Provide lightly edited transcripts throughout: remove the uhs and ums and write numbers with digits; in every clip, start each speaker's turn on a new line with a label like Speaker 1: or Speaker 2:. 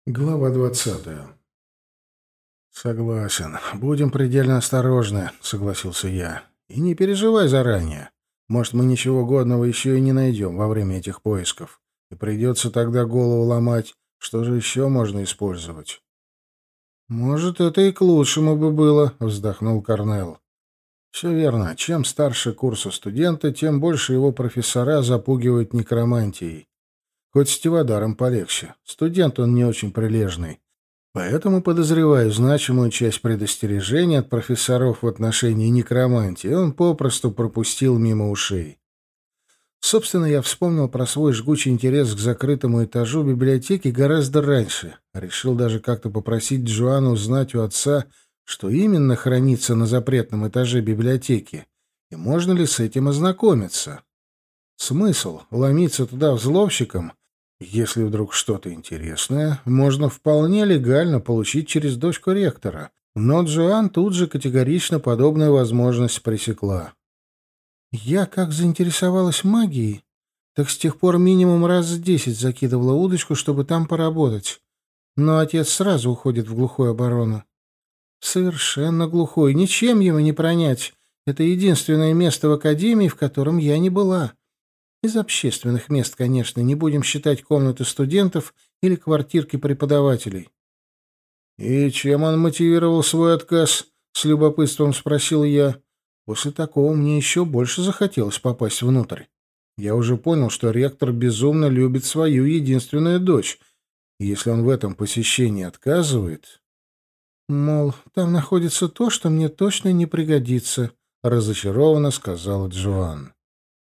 Speaker 1: Глава 20. «Согласен. Будем предельно осторожны», — согласился я. «И не переживай заранее. Может, мы ничего годного еще и не найдем во время этих поисков. И придется тогда голову ломать, что же еще можно использовать». «Может, это и к лучшему бы было», — вздохнул Корнелл. «Все верно. Чем старше курса студента, тем больше его профессора запугивают некромантией. Хоть с Тивадаром полегче. Студент он не очень прилежный. Поэтому подозреваю значимую часть предостережений от профессоров в отношении некромантии он попросту пропустил мимо ушей. Собственно, я вспомнил про свой жгучий интерес к закрытому этажу библиотеки гораздо раньше. Решил даже как-то попросить Джоанну узнать у отца, что именно хранится на запретном этаже библиотеки, и можно ли с этим ознакомиться. Смысл ломиться туда взломщиком, если вдруг что-то интересное, можно вполне легально получить через дочку ректора. Но Джоан тут же категорично подобную возможность пресекла. Я как заинтересовалась магией, так с тех пор минимум раз в 10 закидывала удочку, чтобы там поработать. Но отец сразу уходит в глухую оборону. Совершенно глухой, ничем его не пронять. Это единственное место в академии, в котором я не была. Из общественных мест, конечно, не будем считать комнаты студентов или квартирки преподавателей. «И чем он мотивировал свой отказ?» — с любопытством спросил я. После такого мне еще больше захотелось попасть внутрь. Я уже понял, что ректор безумно любит свою единственную дочь, и если он в этом посещении отказывает... «Мол, там находится то, что мне точно не пригодится», — разочарованно сказала Джоан.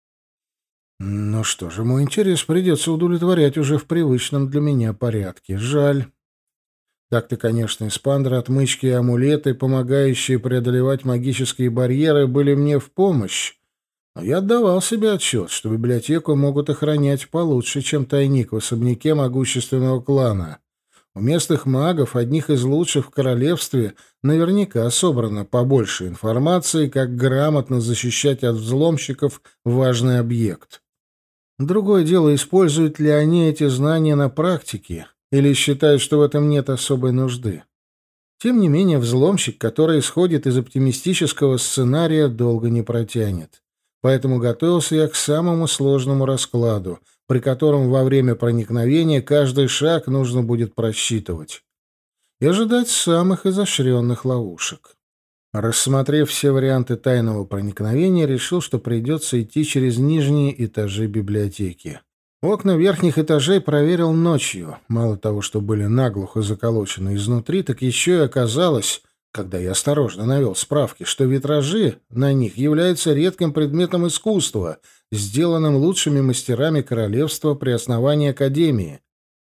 Speaker 1: Ну что же, мой интерес придется удовлетворять уже в привычном для меня порядке. Жаль. Так-то, конечно, эспандер, отмычки и амулеты, помогающие преодолевать магические барьеры, были мне в помощь. Но я отдавал себе отчет, что библиотеку могут охранять получше, чем тайник в особняке могущественного клана. У местных магов, одних из лучших в королевстве, наверняка собрано побольше информации, как грамотно защищать от взломщиков важный объект. Другое дело, используют ли они эти знания на практике или считают, что в этом нет особой нужды. Тем не менее, взломщик, который исходит из оптимистического сценария, долго не протянет. Поэтому готовился я к самому сложному раскладу, при котором во время проникновения каждый шаг нужно будет просчитывать и ожидать самых изощренных ловушек. Рассмотрев все варианты тайного проникновения, решил, что придется идти через нижние этажи библиотеки. Окна верхних этажей проверил ночью. Мало того, что были наглухо заколочены изнутри, так еще и оказалось, когда я осторожно навел справки, что витражи на них являются редким предметом искусства, сделанным лучшими мастерами королевства при основании академии.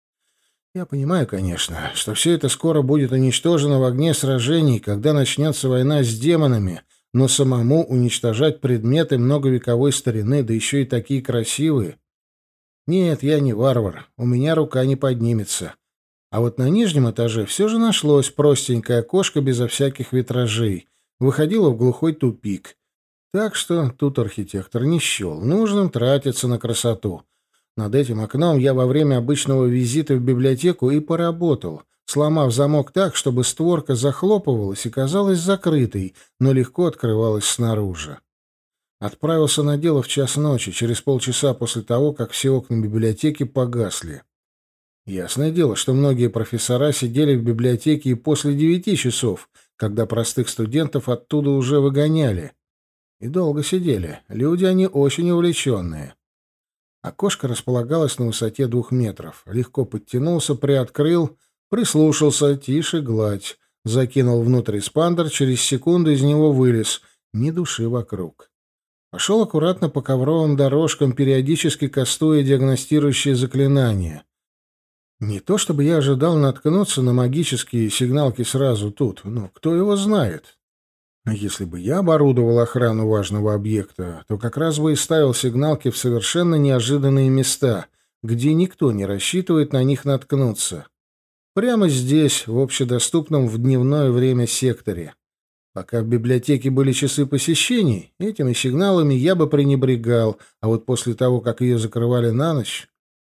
Speaker 1: Я понимаю, конечно, что все это скоро будет уничтожено в огне сражений, когда начнется война с демонами, но самому уничтожать предметы многовековой старины, да еще и такие красивые. Нет, я не варвар, у меня рука не поднимется. А вот на нижнем этаже все же нашлось простенькое окошко безо всяких витражей. Выходило в глухой тупик. Так что тут архитектор не счел нужным тратиться на красоту. Над этим окном я во время обычного визита в библиотеку и поработал, сломав замок так, чтобы створка захлопывалась и казалась закрытой, но легко открывалась снаружи. Отправился на дело в час ночи, через полчаса после того, как все окна библиотеки погасли. Ясное дело, что многие профессора сидели в библиотеке и после 9 часов, когда простых студентов оттуда уже выгоняли. И долго сидели. Люди они очень увлеченные. Окошко располагалось на высоте 2 метров. Легко подтянулся, приоткрыл, прислушался, тише гладь. Закинул внутрь эспандер, через секунду из него вылез. Ни души вокруг. Пошел аккуратно по ковровым дорожкам, периодически кастуя диагностирующие заклинания. Не то чтобы я ожидал наткнуться на магические сигналки сразу тут, но кто его знает. Если бы я оборудовал охрану важного объекта, то как раз бы и ставил сигналки в совершенно неожиданные места, где никто не рассчитывает на них наткнуться. Прямо здесь, в общедоступном в дневное время секторе. Пока в библиотеке были часы посещений, этими сигналами я бы пренебрегал, а вот после того, как ее закрывали на ночь...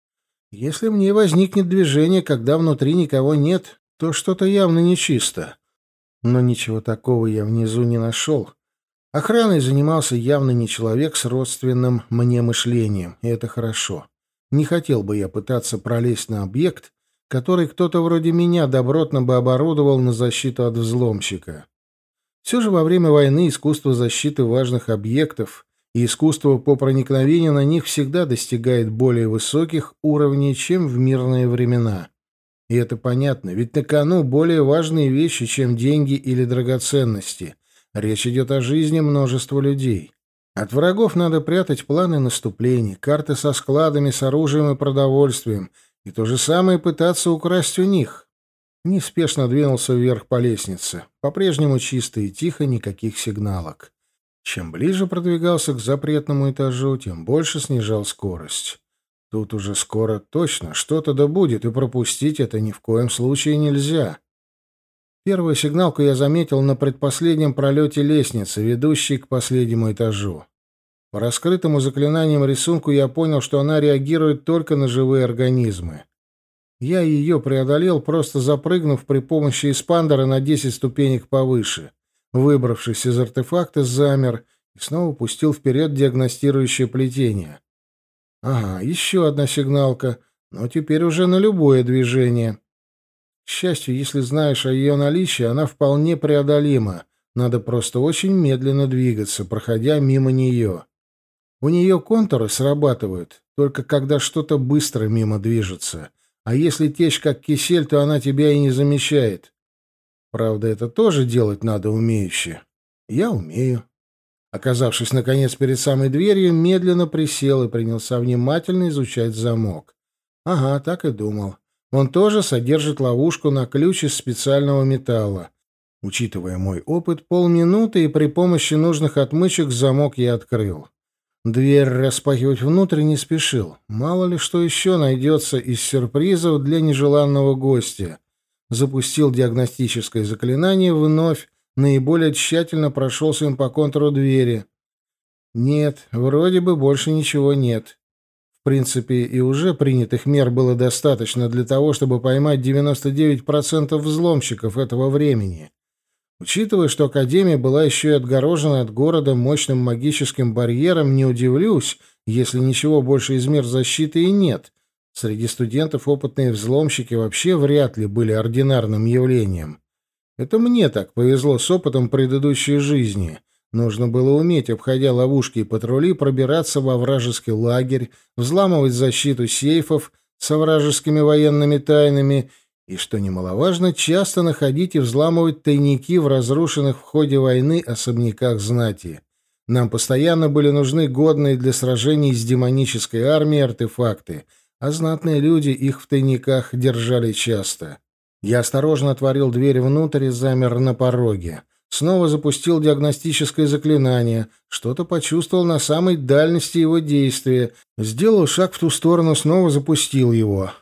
Speaker 1: Если мне возникнет движение, когда внутри никого нет, то что-то явно нечисто. Но ничего такого я внизу не нашел. Охраной занимался явно не человек с родственным мне мышлением, и это хорошо. Не хотел бы я пытаться пролезть на объект, который кто-то вроде меня добротно бы оборудовал на защиту от взломщика. Все же во время войны искусство защиты важных объектов и искусство по проникновению на них всегда достигает более высоких уровней, чем в мирные времена. И это понятно, ведь на кону более важные вещи, чем деньги или драгоценности. Речь идет о жизни множества людей. От врагов надо прятать планы наступлений, карты со складами, с оружием и продовольствием, и то же самое пытаться украсть у них. Неспешно двинулся вверх по лестнице. По-прежнему чисто и тихо, никаких сигналок. Чем ближе продвигался к запретному этажу, тем больше снижал скорость. Тут уже скоро точно что-то да будет, и пропустить это ни в коем случае нельзя. Первую сигналку я заметил на предпоследнем пролете лестницы, ведущей к последнему этажу. По раскрытому заклинанием рисунку я понял, что она реагирует только на живые организмы. Я ее преодолел, просто запрыгнув при помощи эспандера на 10 ступенек повыше. Выбравшись из артефакта, замер и снова пустил вперед диагностирующее плетение. Ага, еще одна сигналка, но теперь уже на любое движение. К счастью, если знаешь о ее наличии, она вполне преодолима. Надо просто очень медленно двигаться, проходя мимо нее. У нее контуры срабатывают, только когда что-то быстро мимо движется. А если течь как кисель, то она тебя и не замечает. Правда, это тоже делать надо умеюще. Я умею. Оказавшись, наконец, перед самой дверью, медленно присел и принялся внимательно изучать замок. Ага, так и думал. Он тоже содержит ловушку на ключ из специального металла. Учитывая мой опыт, полминуты, и при помощи нужных отмычек замок я открыл. Дверь распахивать внутрь не спешил. Мало ли что еще найдется из сюрпризов для нежеланного гостя. Запустил диагностическое заклинание вновь, наиболее тщательно прошелся им по контуру двери. Нет, вроде бы больше ничего нет. В принципе, и уже принятых мер было достаточно для того, чтобы поймать 99% взломщиков этого времени. Учитывая, что Академия была еще и отгорожена от города мощным магическим барьером, не удивлюсь, если ничего больше из мер защиты и нет. Среди студентов опытные взломщики вообще вряд ли были ординарным явлением. Это мне так повезло с опытом предыдущей жизни. Нужно было уметь, обходя ловушки и патрули, пробираться во вражеский лагерь, взламывать защиту сейфов со вражескими военными тайнами и, что немаловажно, часто находить и взламывать тайники в разрушенных в ходе войны особняках знати. Нам постоянно были нужны годные для сражений с демонической армией артефакты, а знатные люди их в тайниках держали часто. Я осторожно отворил дверь внутрь и замер на пороге. Снова запустил диагностическое заклинание. Что-то почувствовал на самой дальности его действия. Сделал шаг в ту сторону, снова запустил его.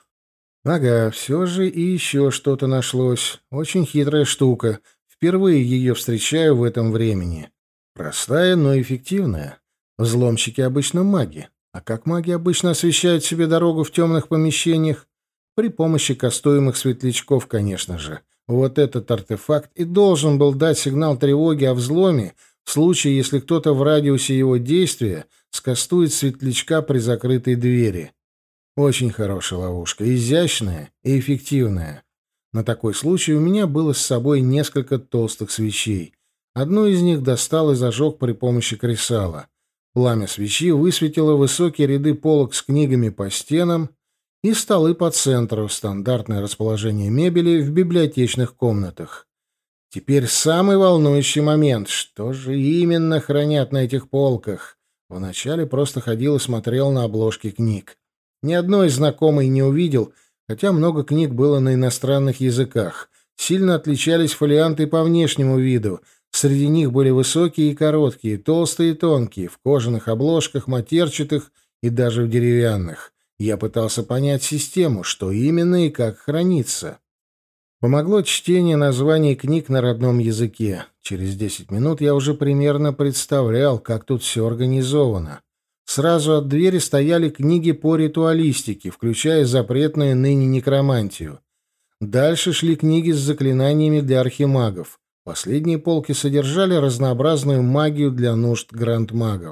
Speaker 1: Ага, все же и еще что-то нашлось. Очень хитрая штука. Впервые ее встречаю в этом времени. Простая, но эффективная. Взломщики обычно маги. А как маги обычно освещают себе дорогу в темных помещениях? При помощи кастуемых светлячков, конечно же. Вот этот артефакт и должен был дать сигнал тревоги о взломе в случае, если кто-то в радиусе его действия скастует светлячка при закрытой двери. Очень хорошая ловушка, изящная и эффективная. На такой случай у меня было с собой несколько толстых свечей. Одну из них достал и зажег при помощи кресала. Пламя свечи высветило высокие ряды полок с книгами по стенам и столы по центру, стандартное расположение мебели в библиотечных комнатах. Теперь самый волнующий момент. Что же именно хранят на этих полках? Вначале просто ходил и смотрел на обложки книг. Ни одной знакомой не увидел, хотя много книг было на иностранных языках. Сильно отличались фолианты по внешнему виду. Среди них были высокие и короткие, толстые и тонкие, в кожаных обложках, матерчатых и даже в деревянных. Я пытался понять систему, что именно и как хранится. Помогло чтение названий книг на родном языке. Через 10 минут я уже примерно представлял, как тут все организовано. Сразу от двери стояли книги по ритуалистике, включая запретную ныне некромантию. Дальше шли книги с заклинаниями для архимагов. Последние полки содержали разнообразную магию для нужд грандмагов.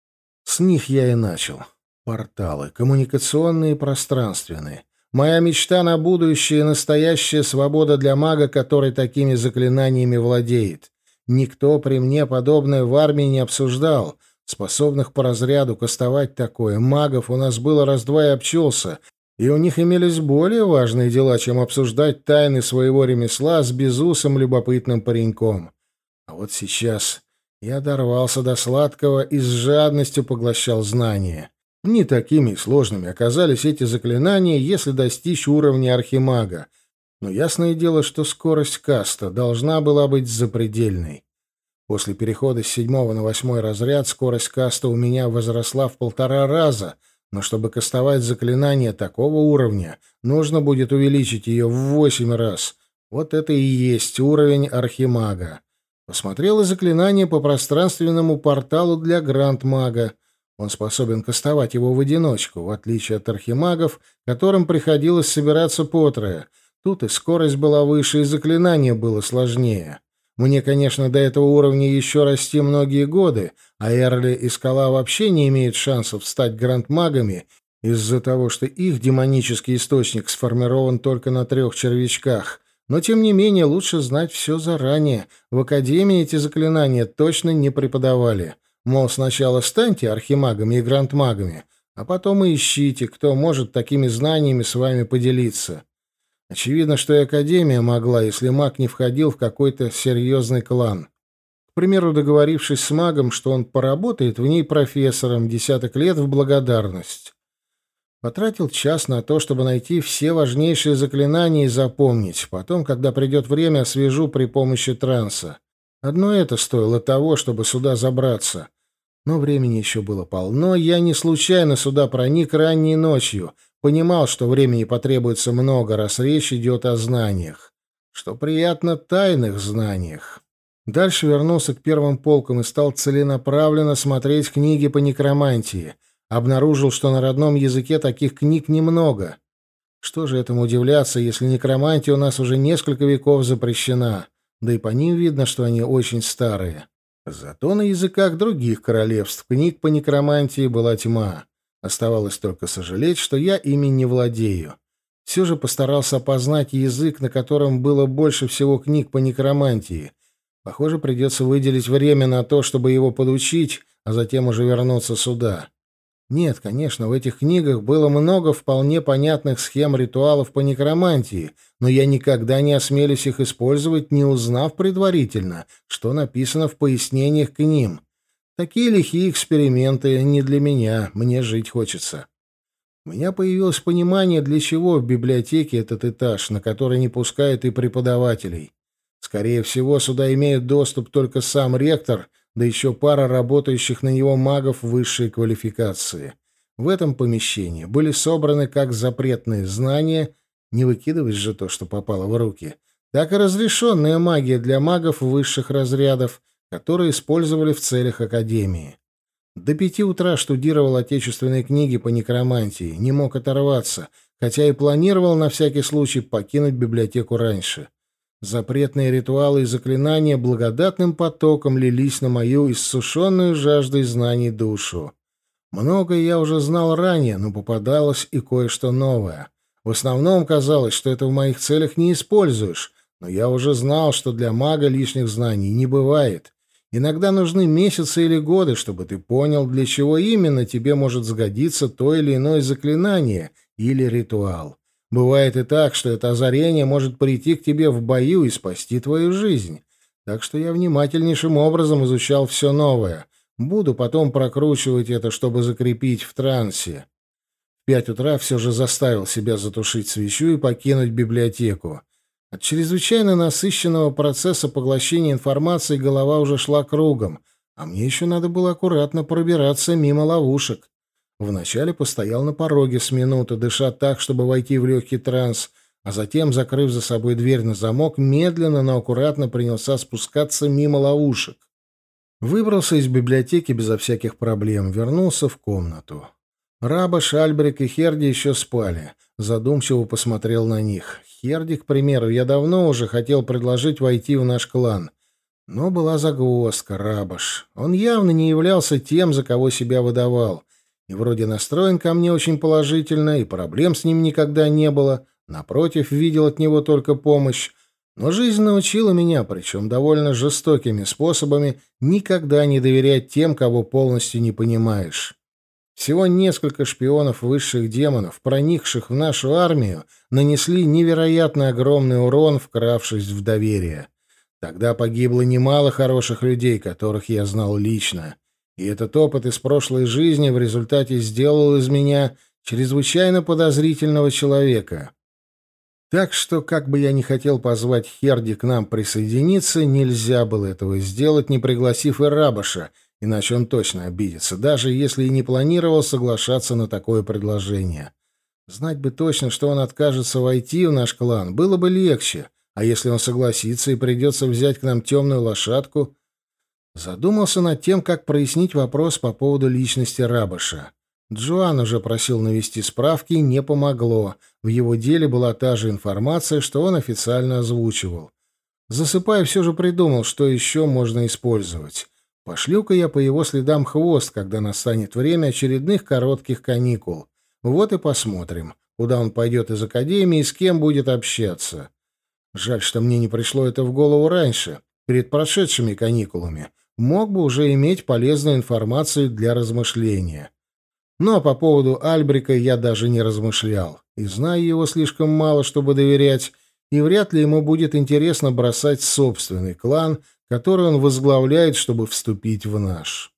Speaker 1: С них я и начал. Порталы, коммуникационные и пространственные. Моя мечта на будущее — настоящая свобода для мага, который такими заклинаниями владеет. Никто при мне подобное в армии не обсуждал. Способных по разряду кастовать такое магов у нас было раз-два и обчелся, и у них имелись более важные дела, чем обсуждать тайны своего ремесла с безусым любопытным пареньком. А вот сейчас я дорвался до сладкого и с жадностью поглощал знания. Не такими сложными оказались эти заклинания, если достичь уровня архимага. Но ясное дело, что скорость каста должна была быть запредельной. После перехода с 7-го на 8-й разряд скорость каста у меня возросла в 1,5 раза, но чтобы кастовать заклинание такого уровня, нужно будет увеличить ее в 8 раз. Вот это и есть уровень архимага. Посмотрел и заклинание по пространственному порталу для грандмага. Он способен кастовать его в одиночку, в отличие от архимагов, которым приходилось собираться потрое. Тут и скорость была выше, и заклинание было сложнее. Мне, конечно, до этого уровня еще расти многие годы, а Эрли и Скала вообще не имеют шансов стать грандмагами из-за того, что их демонический источник сформирован только на 3 червячках. Но, тем не менее, лучше знать все заранее. В Академии эти заклинания точно не преподавали. Мол, сначала станьте архимагами и грандмагами, а потом и ищите, кто может такими знаниями с вами поделиться. Очевидно, что и Академия могла, если маг не входил в какой-то серьезный клан. К примеру, договорившись с магом, что он поработает в ней профессором 10 лет в благодарность. Потратил час на то, чтобы найти все важнейшие заклинания и запомнить. Потом, когда придет время, освежу при помощи транса. Одно это стоило того, чтобы сюда забраться. Но времени еще было полно. Я не случайно сюда проник ранней ночью. Понимал, что времени потребуется много, раз речь идет о знаниях. Что приятно, тайных знаниях. Дальше вернулся к первым полкам и стал целенаправленно смотреть книги по некромантии. Обнаружил, что на родном языке таких книг немного. Что же этому удивляться, если некромантия у нас уже несколько веков запрещена? Да и по ним видно, что они очень старые. Зато на языках других королевств книг по некромантии была тьма. Оставалось только сожалеть, что я ими не владею. Все же постарался опознать язык, на котором было больше всего книг по некромантии. Похоже, придется выделить время на то, чтобы его подучить, а затем уже вернуться сюда. Нет, конечно, в этих книгах было много вполне понятных схем ритуалов по некромантии, но я никогда не осмелюсь их использовать, не узнав предварительно, что написано в пояснениях к ним. Такие лихие эксперименты не для меня, мне жить хочется. У меня появилось понимание, для чего в библиотеке этот этаж, на который не пускают и преподавателей. Скорее всего, сюда имеют доступ только сам ректор, да еще пара работающих на него магов высшей квалификации. В этом помещении были собраны как запретные знания, не выкидывать же то, что попало в руки, так и разрешенная магия для магов высших разрядов, которые использовали в целях Академии. До 5 утра штудировал отечественные книги по некромантии, не мог оторваться, хотя и планировал на всякий случай покинуть библиотеку раньше. Запретные ритуалы и заклинания благодатным потоком лились на мою иссушенную жаждой знаний душу. Многое я уже знал ранее, но попадалось и кое-что новое. В основном казалось, что это в моих целях не используешь, но я уже знал, что для мага лишних знаний не бывает. Иногда нужны месяцы или годы, чтобы ты понял, для чего именно тебе может сгодиться то или иное заклинание или ритуал. Бывает и так, что это озарение может прийти к тебе в бою и спасти твою жизнь. Так что я внимательнейшим образом изучал все новое. Буду потом прокручивать это, чтобы закрепить в трансе. В 5 утра все же заставил себя затушить свечу и покинуть библиотеку. От чрезвычайно насыщенного процесса поглощения информации голова уже шла кругом, а мне еще надо было аккуратно пробираться мимо ловушек. Вначале постоял на пороге с минуты, дыша так, чтобы войти в легкий транс, а затем, закрыв за собой дверь на замок, медленно, но аккуратно принялся спускаться мимо ловушек. Выбрался из библиотеки безо всяких проблем, вернулся в комнату. Рабаш, Альбрик и Херди еще спали. Задумчиво посмотрел на них. Херди, к примеру, я давно уже хотел предложить войти в наш клан. Но была загвоздка, Рабаш. Он явно не являлся тем, за кого себя выдавал. И вроде настроен ко мне очень положительно, и проблем с ним никогда не было. Напротив, видел от него только помощь. Но жизнь научила меня, причем довольно жестокими способами, никогда не доверять тем, кого полностью не понимаешь. Всего несколько шпионов высших демонов, проникших в нашу армию, нанесли невероятно огромный урон, вкравшись в доверие. Тогда погибло немало хороших людей, которых я знал лично. И этот опыт из прошлой жизни в результате сделал из меня чрезвычайно подозрительного человека. Так что, как бы я ни хотел позвать Херди к нам присоединиться, нельзя было этого сделать, не пригласив и Рабаша, иначе он точно обидится, даже если и не планировал соглашаться на такое предложение. Знать бы точно, что он откажется войти в наш клан, было бы легче, а если он согласится и придется взять к нам темную лошадку... Задумался над тем, как прояснить вопрос по поводу личности Рабаша. Джоан уже просил навести справки, не помогло. В его деле была та же информация, что он официально озвучивал. Засыпая, все же придумал, что еще можно использовать. Пошлю-ка я по его следам хвост, когда настанет время очередных коротких каникул. Вот и посмотрим, куда он пойдет из академии и с кем будет общаться. Жаль, что мне не пришло это в голову раньше, перед прошедшими каникулами. Мог бы уже иметь полезную информацию для размышления. Ну а по поводу Альбрика я даже не размышлял. И знаю его слишком мало, чтобы доверять, и вряд ли ему будет интересно бросать собственный клан, который он возглавляет, чтобы вступить в наш.